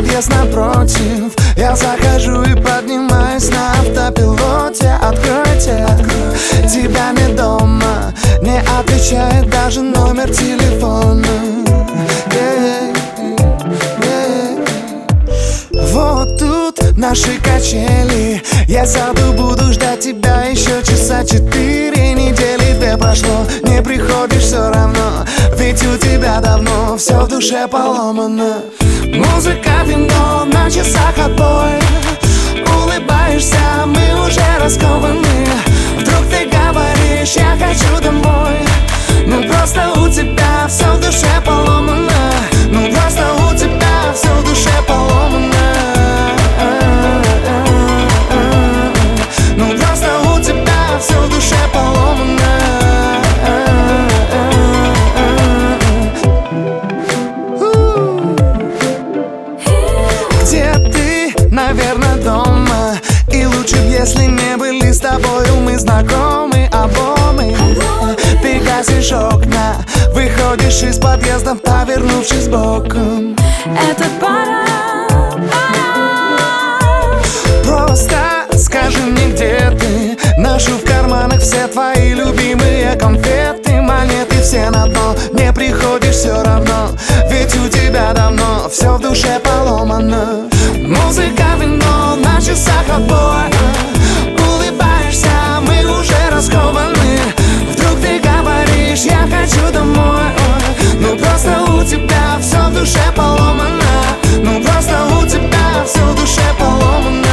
подъезд напротив. Я захожу и поднимаюсь на автопилоте. Откройте, тебя не дома. Не отвечает даже номер телефона. Вот тут наши качели. Я сяду, буду ждать тебя еще часа 4. Недели 2 прошло, не приходишь все равно. Ведь у тебя давно все в душе поломано. Музыка, вино, на часах отбой. Улыбаешься, мы уже раскованы. Вдруг ты говоришь, я хочу домой. Ну просто у тебя все в душе поломано. Ну просто у тебя все в душе поломано. Ну просто у тебя все в душе поломано. Где ты? Наверное, дома. И лучше б, если не были с тобою мы знакомы обои. Ты гасишь окна, выходишь из подъезда, повернувшись боком. Это пора. Просто скажи мне, где ты. Ношу в карманах все твои любимые конфеты. Монеты все на дно, не приходишь все равно. Ведь у тебя давно все в душе поломано. Музыка, вино, на часах отбой. Улыбаешься, мы уже раскованы. Вдруг ты говоришь, я хочу домой. Ну просто у тебя все в душе поломано. Ну просто у тебя все в душе поломано.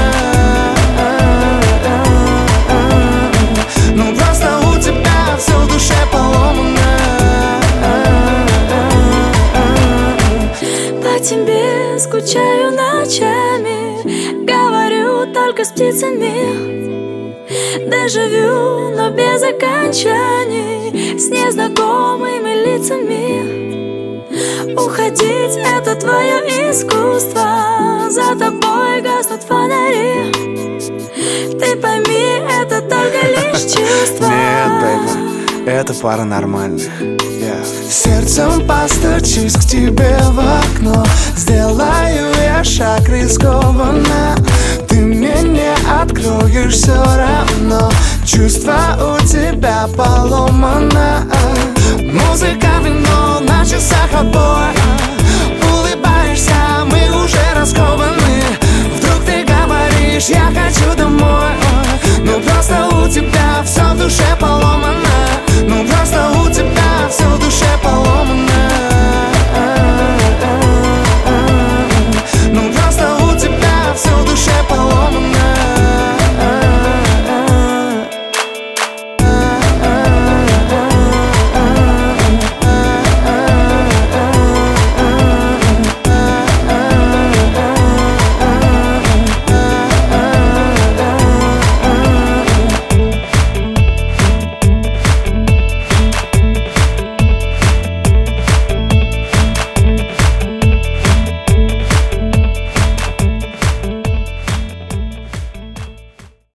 Ну просто у тебя все в душе поломано. По тебе скучаю ночами. Говорю только с птицами. Дежавю, но без окончаний. С незнакомыми лицами. Уходить — это твое искусство. За тобой гаснут фонари. Ты пойми, это только лишь чувство. Нет, бэйби, это пара нормальных. Сердцем постучусь к тебе в окно. Сделаю я шаг рискованно. Ты мне не откроешь все равно. Чувство у тебя поломано. Музыка, вино, на часах отбой.